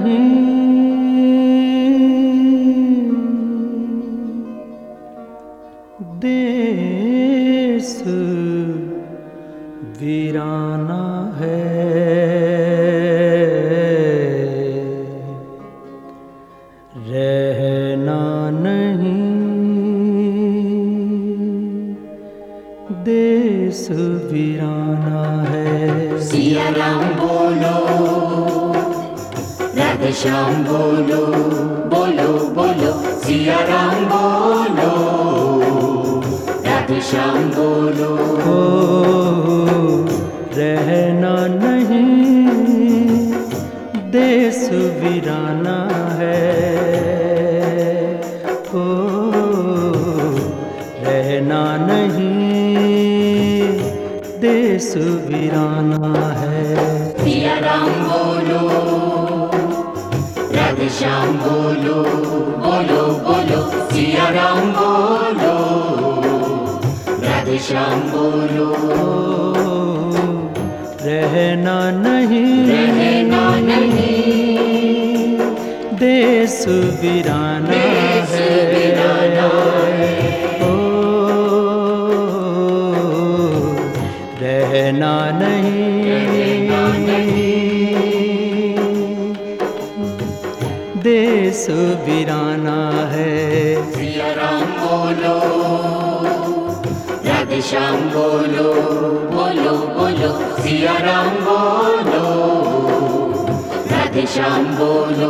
देश वीराना है, रहना नहीं, देश वीराना है। सिया राम बोलो, राधे श्याम बोलो, बोलो बोलो सिया राम बोलो, राधे श्याम बोलो। हो रहना नहीं, देश वीराना है, हो रहना नहीं, देश वीराना है। सिया राम बोलो, राधे श्याम बोलो, बोलो बोलो सिया राम बोलो, राधे श्याम बोलो। रहना नहीं, रहना नहीं, देश वीराना है, ओ रहना नहीं, देश वीराना है। सिया राम बोलो, राधे श्याम बोलो, बोलो बोलो सिया राम बोलो, राधे श्याम बोलो।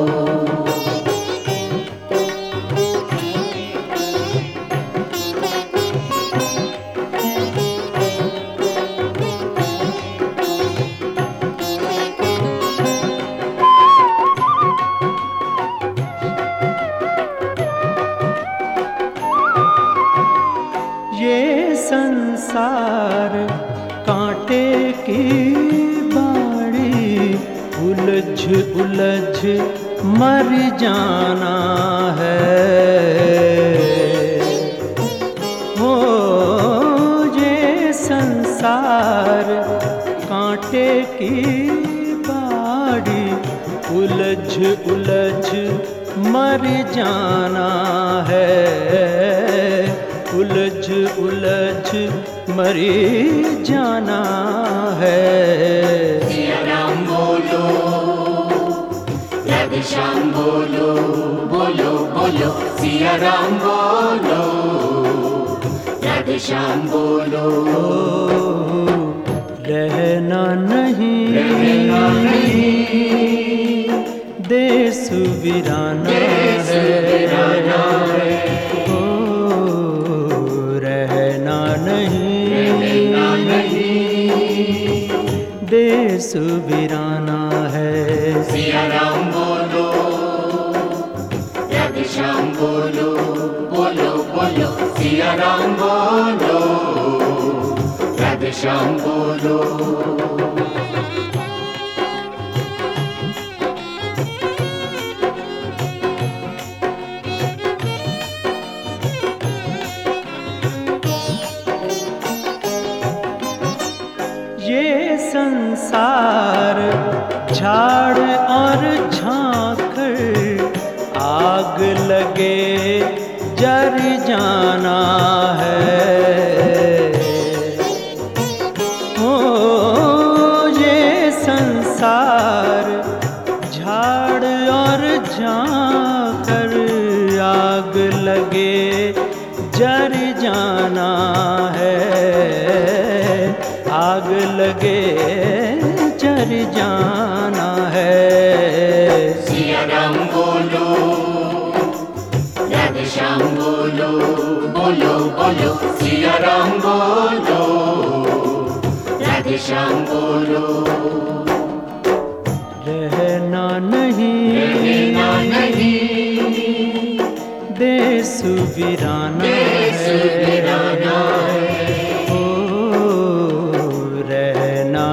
ये संसार कांटे की बाड़ी, उलझ उलझ मर जाना है, हो ये संसार कांटे की बाड़ी, उलझ उलझ मर जाना है, उलझ उलझ मरी जाना है। सिया राम बोलो, राधे श्याम बोलो, बोलो बोलो सिया राम बोलो, राधे श्याम बोलो। रहना नहीं, रहना नहीं, देश वीराना है, ओ रहना नहीं, देश वीराना है। सिया राम बोलो, राधे श्याम बोलो, बोलो बोलो सिया राम बोलो, राधे श्याम बोलो। ये संसार झाड़ और झांकर, आग लगे जर जाना है, हो ये संसार झाड़ और झांकर, आग लगे जर जाना है, आग लगे जर जाना है। सिया राम बोलो, राधे श्याम बोलो, बोलो बोलो सिया राम बोलो, राधे श्याम बोलो। रहना नहीं, रहना नहीं, देश वीराना है, ओ रहना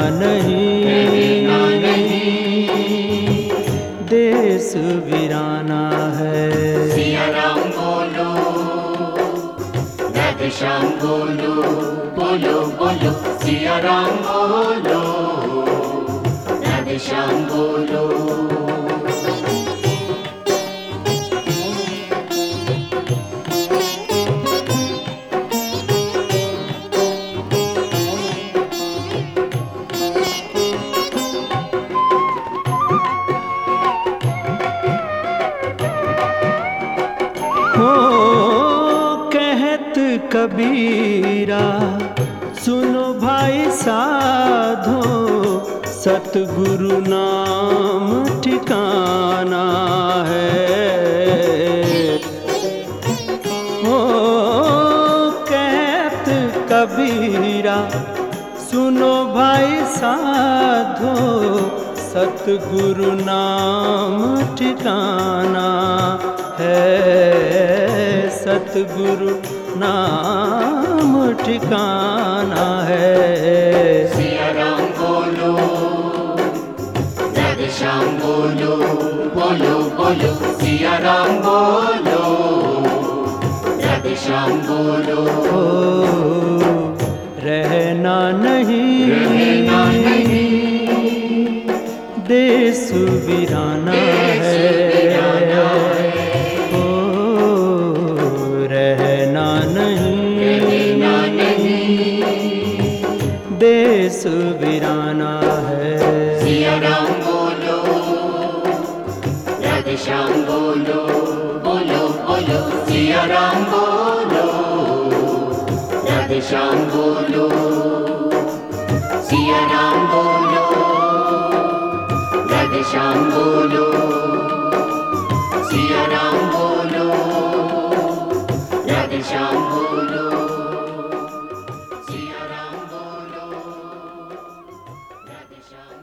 नहीं, देश वीराना है। सिया राम बोलो, राधे श्याम बोलो, बोलो बोलो सिया राम बोलो, राधे श्याम बोलो। कबीरा सुनो भाई साधो, सतगुरु नाम ठिकाना है। ओ कहत कबीरा सुनो भाई साधो, सतगुरु नाम ठिकाना है। सतगुरु नाम ठिकाना है। सिया राम बोलो, राधे श्याम बोलो, बोलो बोलो सिया राम बोलो, राधे श्याम बोलो। रहना नहीं, रहना नहीं, देश वीराना है। ओ रहना नहीं, रहना नहीं, देश वीराना है। सिया राम बोलो, राधे श्याम बोलो, बोलो बोलो सिया राम बोलो, राधे श्याम बोलो, सिया राम बोलो, राधे श्याम बोलो, सिया राम बोलो, राधे श्याम बोलो, सिया राम बोलो, राधे श्याम